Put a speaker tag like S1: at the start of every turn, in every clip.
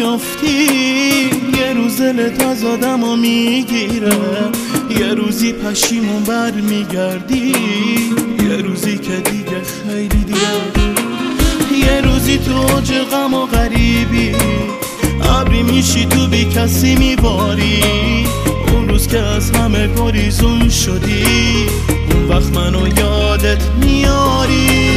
S1: میافتی یه روز دلت از آدمو میگیره، یه روزی پشیمون بر میگردی، یه روزی که دیگه خیلی دیره، یه روزی تو اوج غم و غریبی ابری میشی تو بی کسی میباری، اون روز که از همه گریزون شدی اون وقت منو یادت میاری،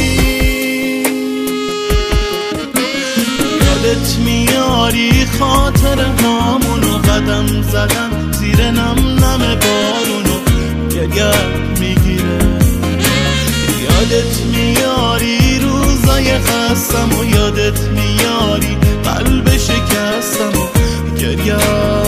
S1: یادت میاری خاطر هامونو قدم زدن زیر نم نم بارونو گریت میگیره، یادت میاری روزای خستم و یادت میاری قلب شکستم و گریت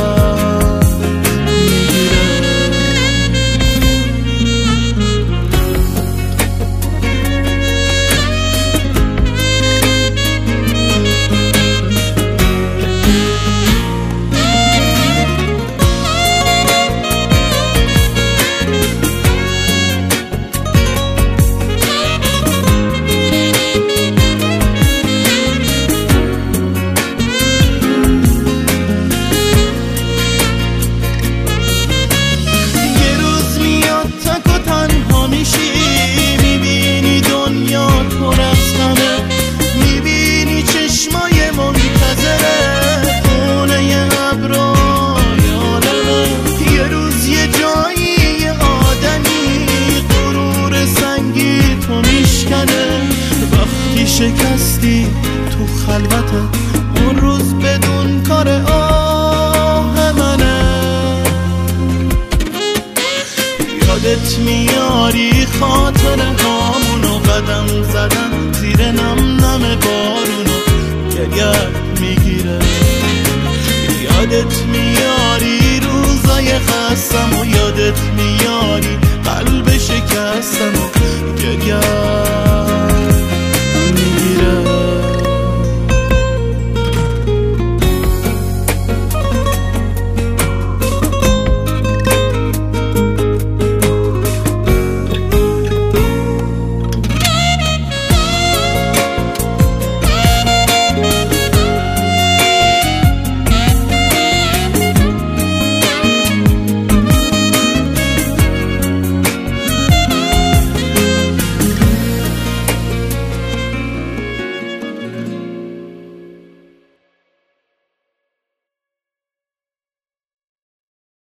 S1: میبینی دنیا پر از غمه، میبینی چشمای منتظره خونه ابرای عالمه، یه روز یه جایی یه آدمی غرور سنگی تو میشکنه، وقتی شکستی تو خلوته اون روز بدون کار آه منه، یادت میاری خاطر هامونو قدم زدن زیر نم نم بارونو گریت میگیره، یادت میاری روزای خستم و یادت میاری قلب شکستم و